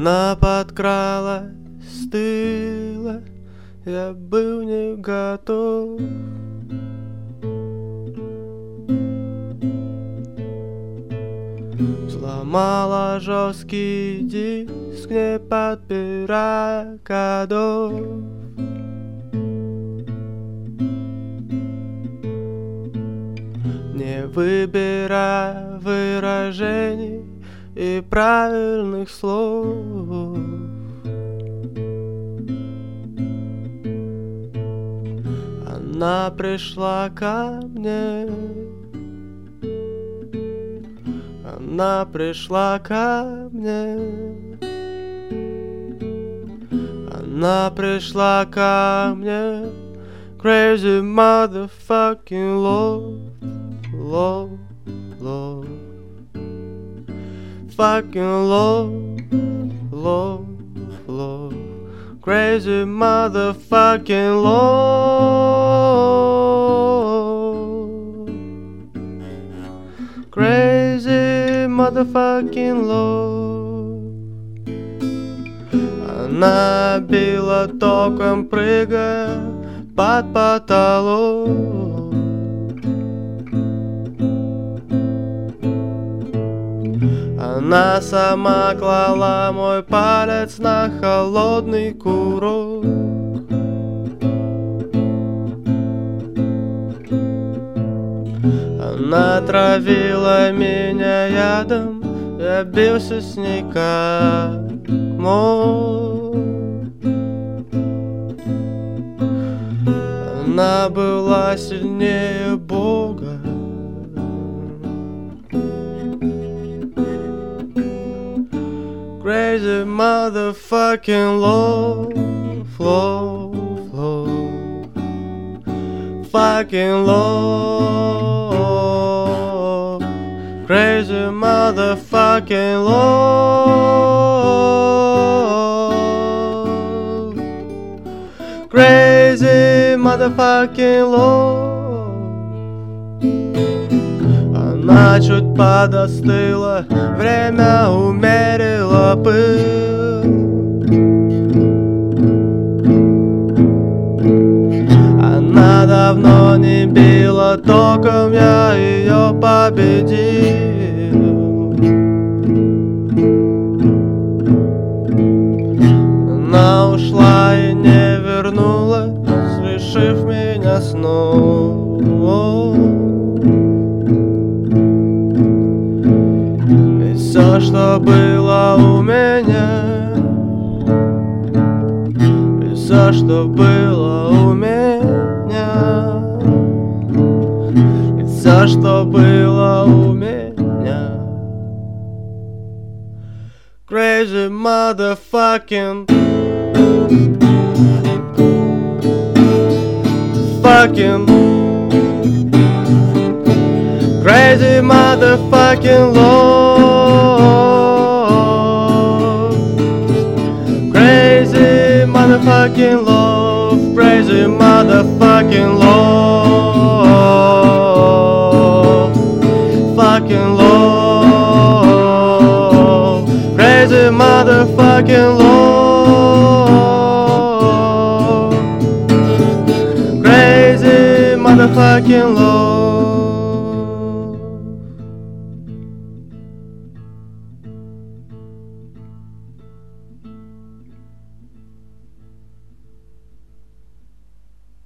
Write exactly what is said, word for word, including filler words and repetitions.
Она подкралась с тыла, я был не готов. Сломала жесткий диск, не подбирая кодов. Не выбирая выражений и правильных слов. Она пришла ко мне, она пришла ко мне, она пришла ко мне. Crazy motherfucking love, love, love. Fucking love, love, love. Crazy motherfucking love. Crazy motherfucking love. Она била током, прыгая под потолок. Она сама клала мой палец на холодный курок. Она травила меня ядом, я бился с ней как мог. Она была сильнее Бога. Crazy motherfucking love, love, love. Fucking love. Crazy motherfucking love. Crazy motherfucking love. Она чуть подостыла, время умерило пыл. Она давно не била током, я ее победил. Она ушла и не вернулась, лишив меня снова. Все, что было у меня, и все, что было у меня, и все, что было у меня. Crazy motherfucking fucking crazy motherfucking love. Crazy motherfucking love. Crazy motherfucking love. Fucking love. Crazy motherfucking love. Crazy motherfucking love.